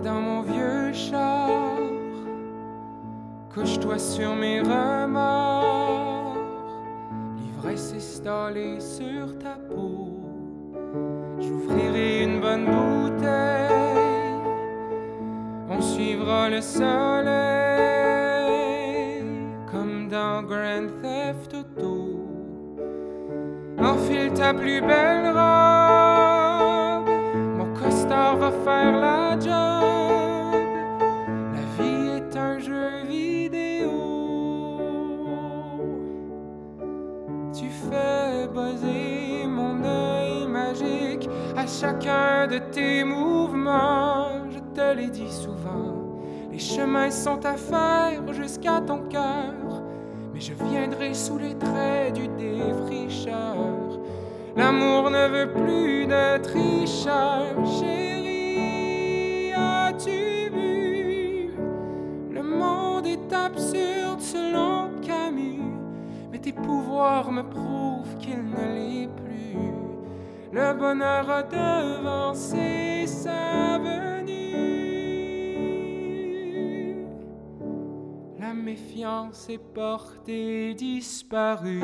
dans mon vieux char, couche-toi sur mes remords. L'ivresse installée sur ta peau, j'ouvrirai une bonne bouteille, on suivra le soleil comme dans Grand Theft Auto. Enfile ta plus belle robe, mon costard va faire la job. La vie est un jeu vidéo, tu fais buzzer mon œil magique à chacun de tes mouvements. Je te l'ai dit souvent, les chemins sont à faire jusqu'à ton cœur, mais je viendrai sous les traits du défricheur. L'amour ne veut plus de tricheur. Chérie, as-tu vu? Le monde est absurde selon Camus, mais tes pouvoirs me prouvent qu'il ne l'est plus. Le bonheur a devancé sa venue. La méfiance est portée disparue.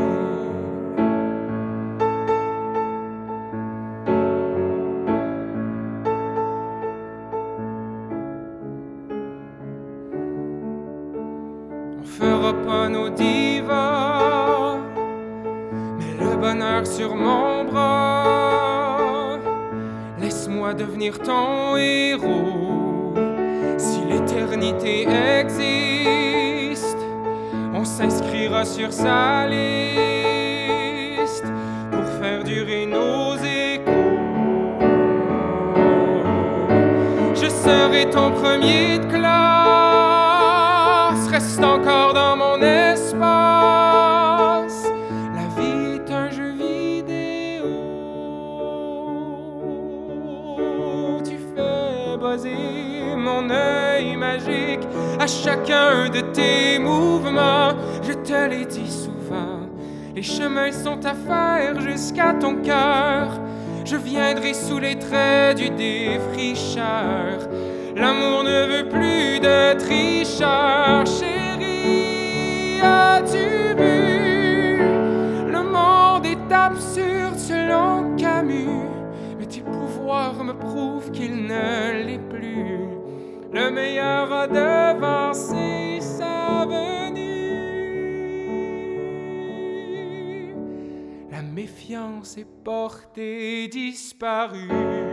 On fera pas nos divas, mais le bonheur sur mon bras. Laisse-moi devenir ton héros. Si l'éternité existe, on s'inscrira sur sa liste pour faire durer nos échos. Je serai ton premier de classe, reste encore dans mon espace. La vie est un jeu vidéo, tu fais buzzer mon œil magique à chacun de tes mouvements. Je te l'ai dit souvent, les chemins sont à faire jusqu'à ton cœur. Je viendrai sous les traits du défricheur. L'amour ne veut plus de tricheur. Chérie, as-tu vu? Le monde est absurde selon Camus, mais tes pouvoirs me prouvent qu'il ne l'est plus. Le meilleur a devancé sa venue. La méfiance est portée disparue.